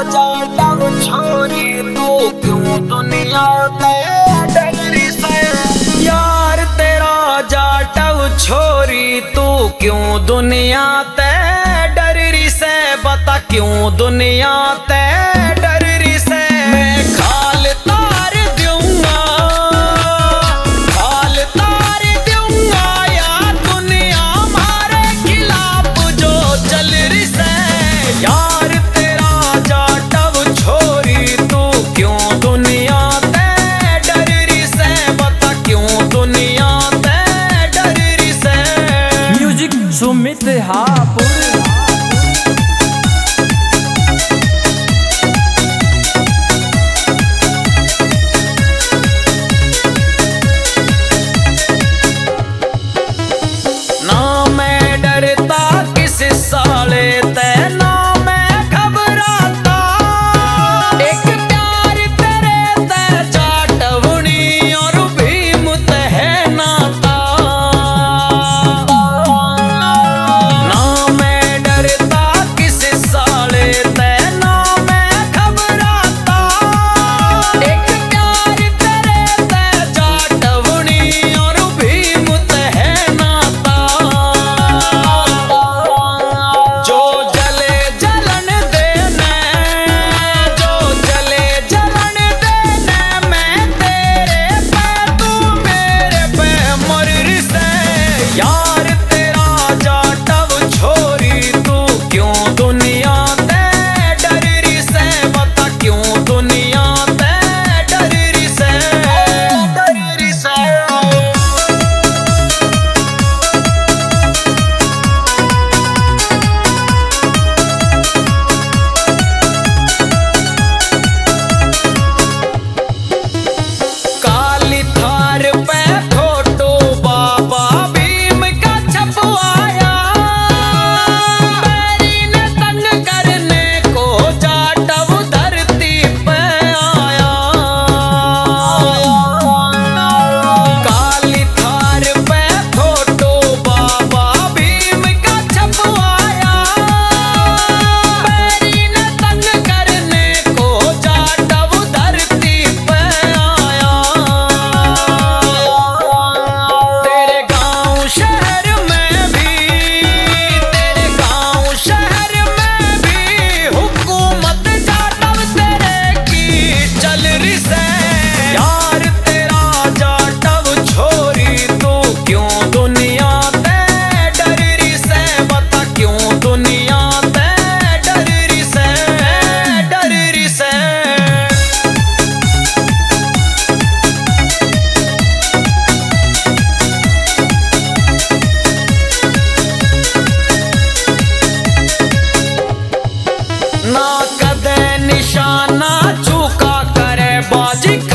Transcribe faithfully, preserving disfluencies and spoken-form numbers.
जाटव छोरी तू क्यों दुनिया ते डरी से। यार तेरा जाटव छोरी तू क्यों दुनिया ते डरी से। बता क्यों दुनिया ते डरी से। मैं खाल तार दूंगा खाल तार दूंगा या दुनिया हमारे खिलाफ जो चल रही से। यार तेरा जाटव छोरी तू क्यों दुनिया ते डरी से। बता क्यों दुनिया ते डरी से। म्यूजिक सुमित हापुर। ना कदे निशाना चूका करे बाजी।